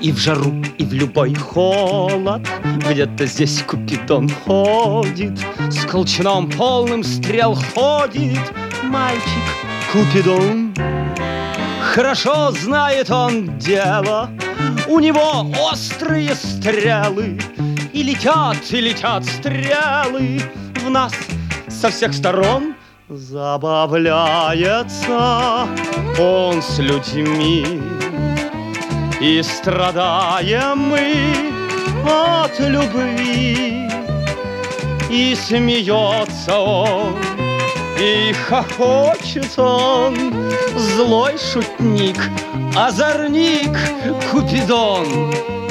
И в жару, и в любой холод где-то здесь Купидон ходит, с колчаном полным стрел ходит мальчик Купидон. Хорошо знает он дело, у него острые стрелы, и летят стрелы в нас со всех сторон. Забавляется он с людьми, и страдаем мы от любви. И смеется он, и хохочет он, злой шутник, озорник Купидон.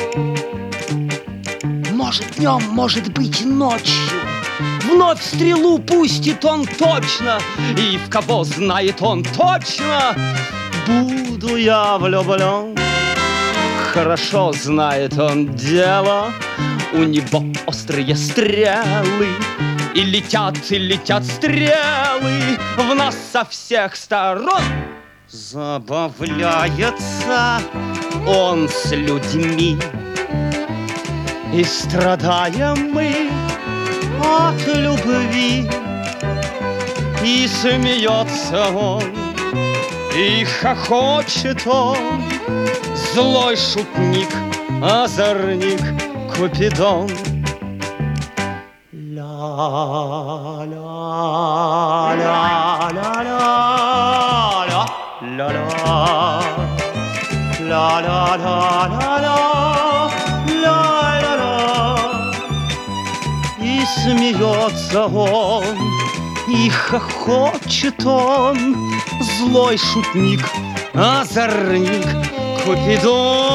Может днем, может быть ночью, вновь стрелу пустит он точно, и в кого знает он точно, буду я влюблен. Хорошо знает он дело, у него острые стрелы, и летят стрелы в нас со всех сторон. Забавляется он с людьми, и страдаем мы от любви. И смеется он, и хохочет он, злой шутник, озорник Купидон. И смеется он, и хохочет он, злой шутник, озорник Купидон.